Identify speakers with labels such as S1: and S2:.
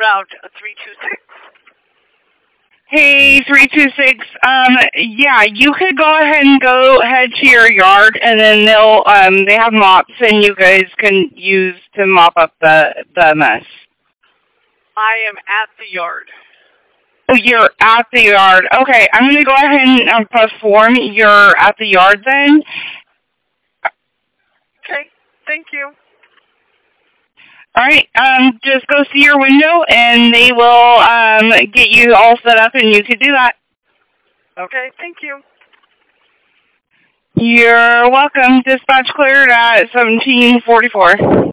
S1: route 326.
S2: Hey, 326. Yeah, you could go ahead and head to your yard, and then they have mops, and you guys can use to mop up the mess.
S1: I am at the yard.
S2: Oh, you're at the yard. Okay, I'm going to go ahead and perform your at the yard then.
S1: Okay, thank you.
S2: All right, just go see your window, and they will get you all set up, and you can do that.
S1: Okay, thank you.
S2: You're welcome. Dispatch cleared at 1744.